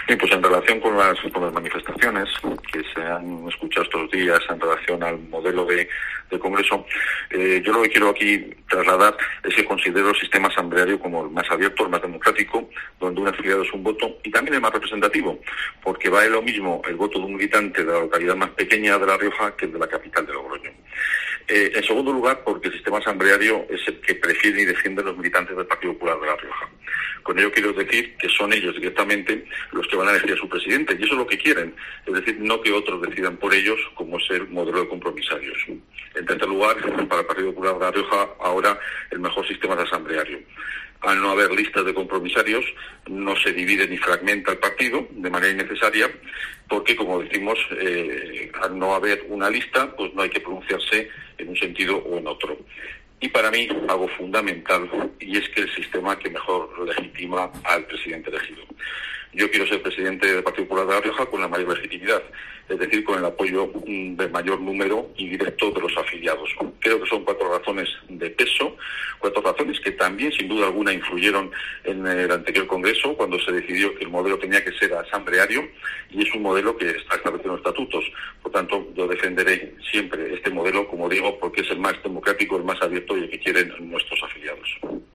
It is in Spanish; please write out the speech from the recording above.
Bien, pues en relación con las manifestaciones que se han escuchado estos días en relación al modelo de Congreso, yo lo que quiero aquí trasladar es que considero el sistema asambleario como el más abierto, el más democrático, donde un afiliado es un voto y también el más representativo, porque vale lo mismo el voto de un militante de la localidad más pequeña de La Rioja que el de la capital de Logroño. En segundo lugar, porque el sistema asambleario es el que prefiere y defiende los militantes del Partido Popular de La Rioja. Con ello quiero decir que son ellos directamente los que van a elegir a su presidente, y eso es lo que quieren, es decir, no que otros decidan por ellos, como es el modelo de compromisarios. En tercer lugar, para el Partido Popular de La Rioja, ahora el mejor sistema es asambleario. Al no haber listas de compromisarios, no se divide ni fragmenta el partido de manera innecesaria, porque, como decimos, al no haber una lista, pues no hay que pronunciarse en un sentido o en otro. Y para mí, algo fundamental, y es que el sistema que mejor legitima al presidente elegido. Yo quiero ser presidente del Partido Popular de La Rioja con la mayor legitimidad, es decir, con el apoyo del mayor número y directo de los afiliados. Creo que son 4 razones de peso, 4 razones que también, sin duda alguna, influyeron en el anterior Congreso, cuando se decidió que el modelo tenía que ser asambleario, y es un modelo que está establecido en los estatutos. Por tanto, yo defenderé siempre este modelo, como digo, porque es el más democrático, el más abierto y el que quieren nuestros afiliados.